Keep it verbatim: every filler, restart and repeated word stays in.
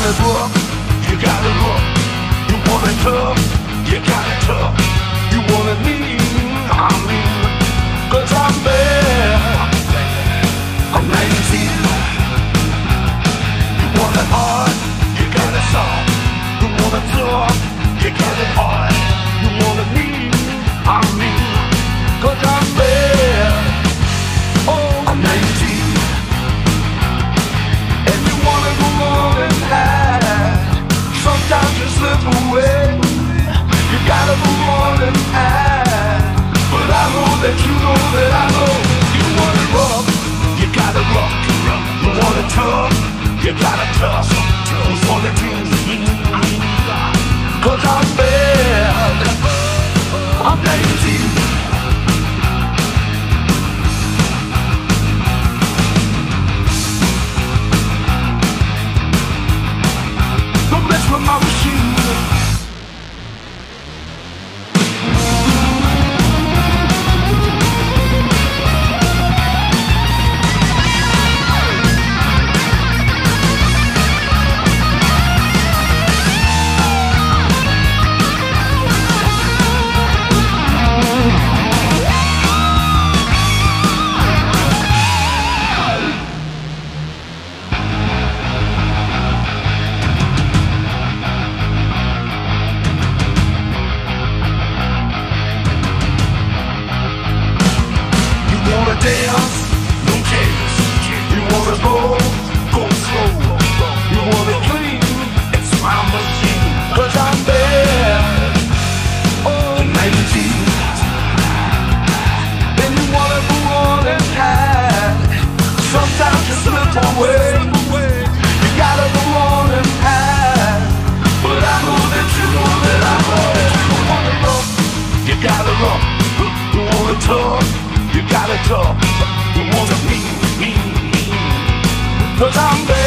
it rough, you got it rough. You want it tough, you got it tough. You want it mean, I'm mean. Cause I'm bad, I'm nineteen. You want it hard, you got it soft. You want it tough, you got it hard. You want it mean, I'm mean. Cause I'm bad, oh, I'm nineteen. And you wanna go on and hide. Sometimes you slip away. You gotta go on and hide. But I know that you know that I know. You want it rough, you got it rough. You want it tough, you got it tough. You want it mean, cause I'm bad, I'm nineteen. Don't mess with my machine. Dance, no chase. You wanna go, go slow. You wanna clean, it's my machine. Cause I'm bad, oh, nineteen. And you wanna go on and hide. Sometimes you slip away. You gotta go on and hide. But I know that you know that I know that you want it rough. You got it rough. You want it tough. You got it tough, you want to be me, cause I'm bad.